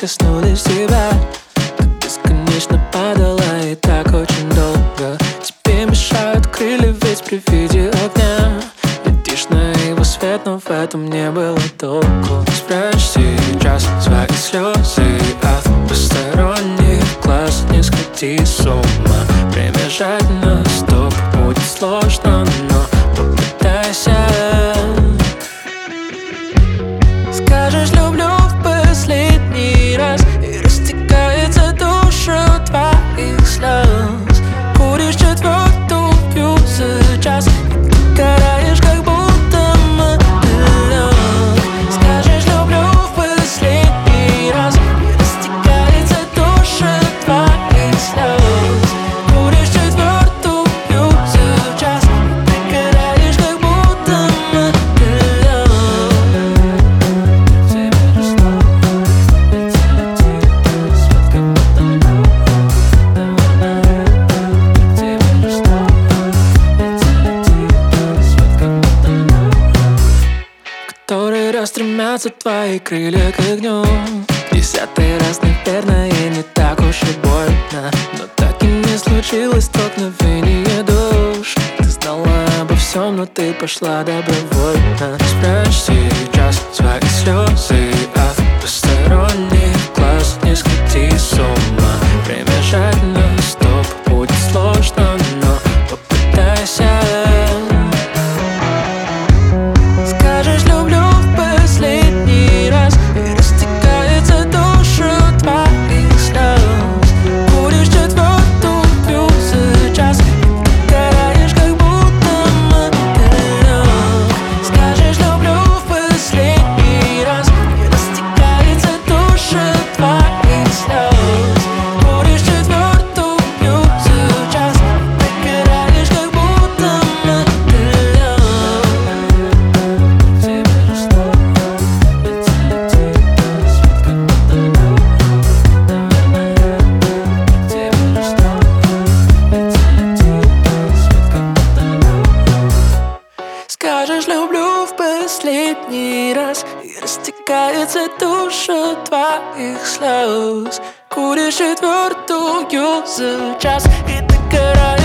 коснулись тебя. Ты бесконечно падала и так очень долго. Тебе мешают крылья, ведь при виде огня летишь на его свет, но в этом не было толку. Спрячь сейчас свои слезы от посторонних глаз. Не сходи с ума, время жать на стоп. Будет сложно, но попытайся. Скажешь «люблю» в последний раз, и растекается душа твоих слез. Куришь четвертую за час, и ты караешь, как будто мотылёк. Скажешь «люблю» в последний раз, и растекается душа твоих слез. Куришь четвертую за час, и ты караешь, как будто мотылёк. Который раз стремятся твои крылья к огню. 10-й раз, наверное, не так уж и больно, но так и не случилось столкновение душ. Ты знала обо всем, но ты пошла добровольно. Спрячь сейчас свои слезы от посторонних глаз. Не сходи с ума, время жать на стоп. Будет сложно, но попытайся. Скажешь «люблю» в последний раз, и растекается душа твоих слез. Куришь четвертую за час, и ты караешь, как будто мотылёк. Скажешь «люблю» в последний раз, и растекается душа твоих слез. Куришь четвертую за час, и ты караешь, как будто мотылёк. Скажешь «люблю» в последний раз, и растекается душа твоих слез. Куришь четвертую за час, и ты караешь.